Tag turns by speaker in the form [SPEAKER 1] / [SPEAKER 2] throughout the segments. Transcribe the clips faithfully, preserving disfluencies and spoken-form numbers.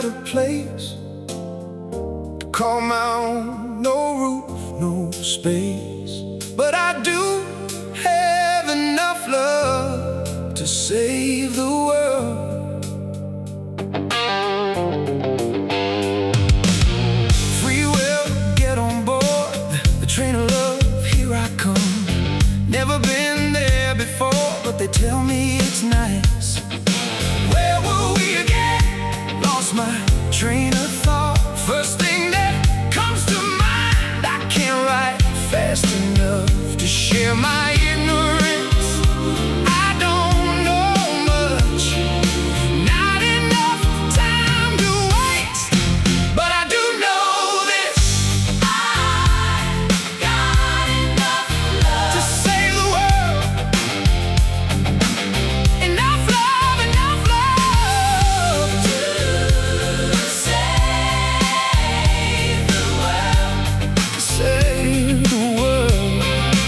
[SPEAKER 1] a place to call my own. No roof, no space, but I do have enough love to save the world. Free will, get on board the train of love, here I come. Never been there before, but they tell me it's nice. Where were we again? Lost my train of thought. First thing that comes to mind, I can't write fast enough to share my ignorance. I don't know much, not enough time to waste, but I do know this: I got enough love to save the world. Enough love, enough love to save the world, to save the world.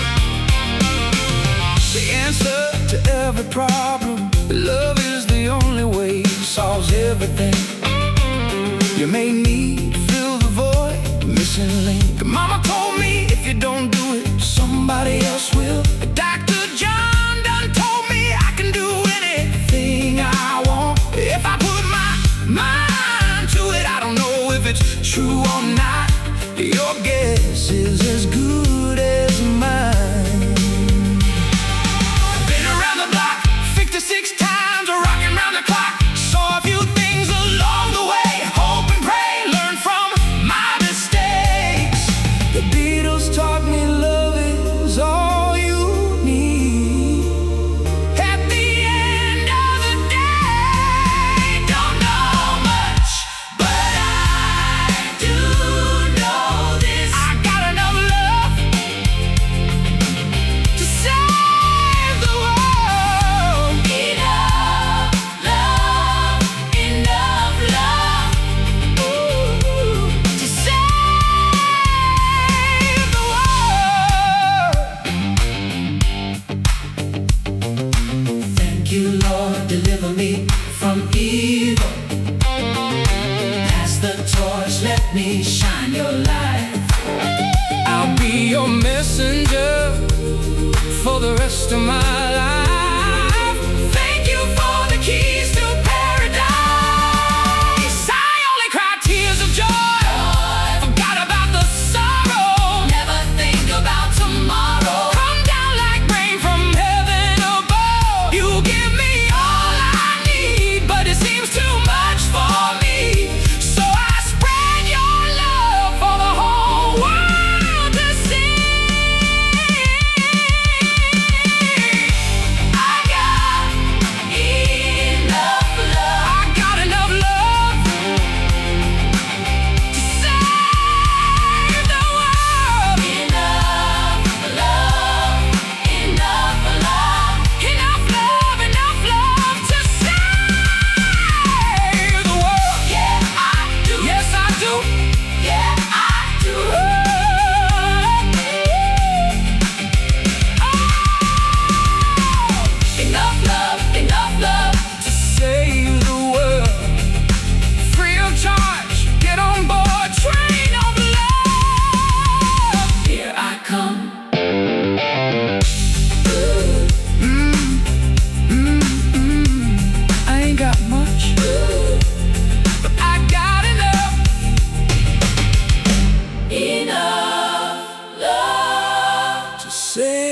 [SPEAKER 1] The answer to every problem, love is the only way, solves everything. You may need to fill the void, missing link. Mama told me if you don't do it, somebody else will. Doctor John done told me I can do anything I want if I put my mind to it. I don't know if it's true or not. Your guess is as good as mine. Been around the block fifty-six times, rocking round the clock. Saw a few things along the way. Hope and pray, learn from my mistakes. The Beatles taught me love is all you need. At the end of the day, don't know much, but I do know this: I got enough love to save the world. Enough love, enough love, ooh, to save the world. Thank you, Lord, deliver me from evil. Pass the torch, let me shine your light. I'll be your messenger for the rest of my life. Thank you for the keys to paradise. I only cried tears of joy, forgot about the sorrow. Never think about tomorrow. Come down like rain from heaven above. You give me all I need, but it seems too much for me. So I spread your love for the whole world to see. I got enough love. I got enough love to save the world. Enough love, enough love, enough love, enough love to save the world. Yeah, I do. Yes, I do. Yeah, I do. Oh, enough love, enough love to save the world. Free of charge, get on board, train of love. Here I come. Mm, mm, mm. I ain't got much, but I got enough. Enough love to save